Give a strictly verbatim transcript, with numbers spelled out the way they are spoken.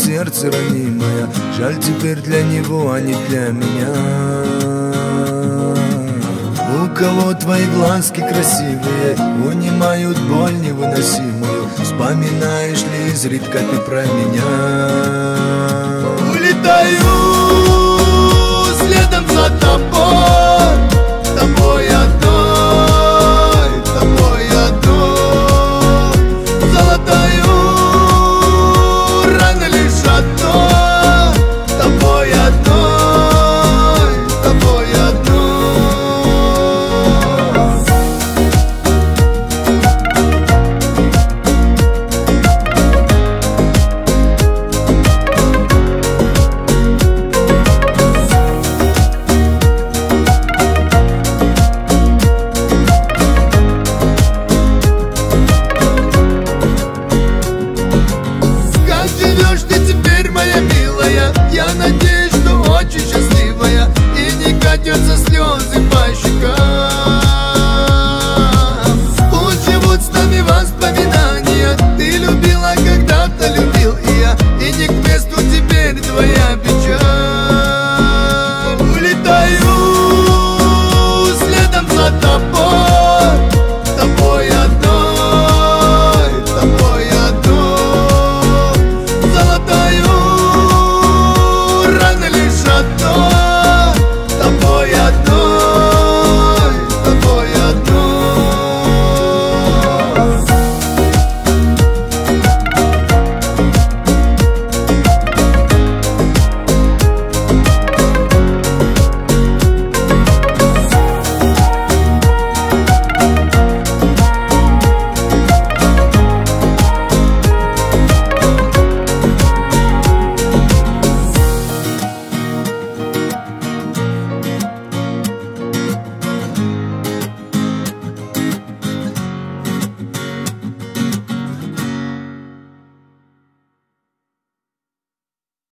сердце ранимое. Жаль теперь для него, а не для меня. У кого твои глазки красивые унимают боль невыносимую? Вспоминаешь ли изредка ты про меня? Улетаю следом за тобой, тобой одной, тобой одной. Золотою рано лишь одной, тобой одной, тобой одной. Я надеюсь, что очень счастливая, и не катятся слезы по щекам.